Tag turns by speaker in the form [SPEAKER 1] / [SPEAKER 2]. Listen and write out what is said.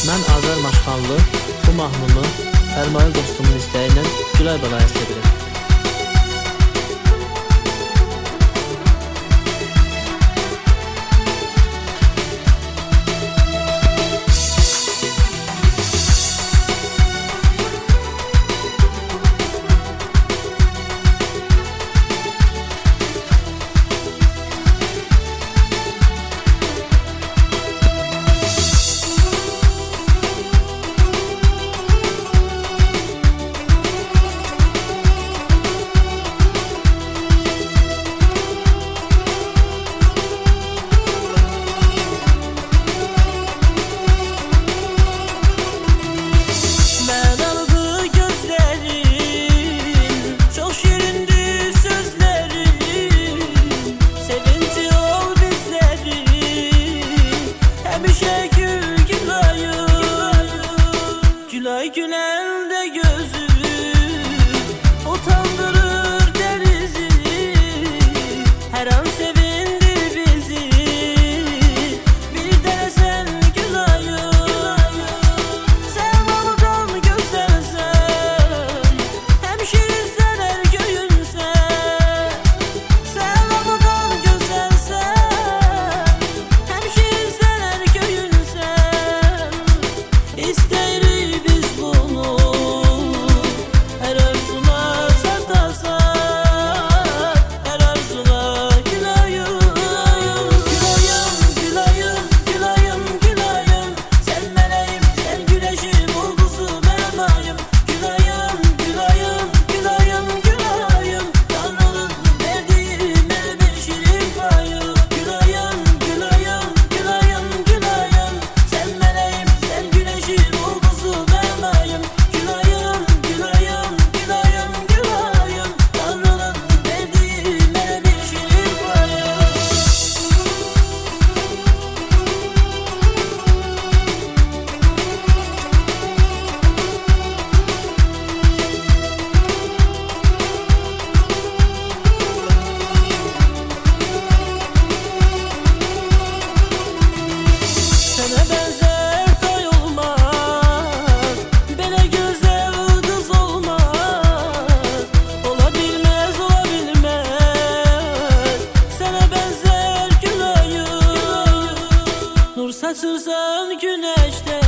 [SPEAKER 1] Mən Azər Maşxanlı bu mahnını Fərmayıl dostumun istəyilə Gülay Balaya sevirəm.
[SPEAKER 2] Gülay güləndə gözü utandırır denizi, hər an sevindir bizi. Bir dənə sən Gülayım, sən alıdan gözəlsən, həmşirinsən, hər göyünsən. Sən alıdan gözəlsən, həmşirinsən, hər göyünsən. İstəyirik biz bunu, hər arzuna çatasan, hər arzuna Gülayım. Gülayım, Gülayım, Gülayım, Gülayım, sən mələyim, sən güneşim, ulduzum, mən ayım. Gülayım, Gülayım, Gülayım, Gülayım, Tanrının verdiyi mənə bir şirin payım. Gülayım, Gülayım, Gülayım, Gülayım, sən mələyim, sən güneşim, ulduzum, mən ayım. Gülayım, Gülayım, Gülayım, Gülayım, Tanrının verdiyi mənə bir şirin payım. Sənə bənzər tay olmaz, belə gözəl qız olmaz. Ola bilməz, ola bilməz, sənə bənzər Gülayım. Nur saçırsan güneşdə,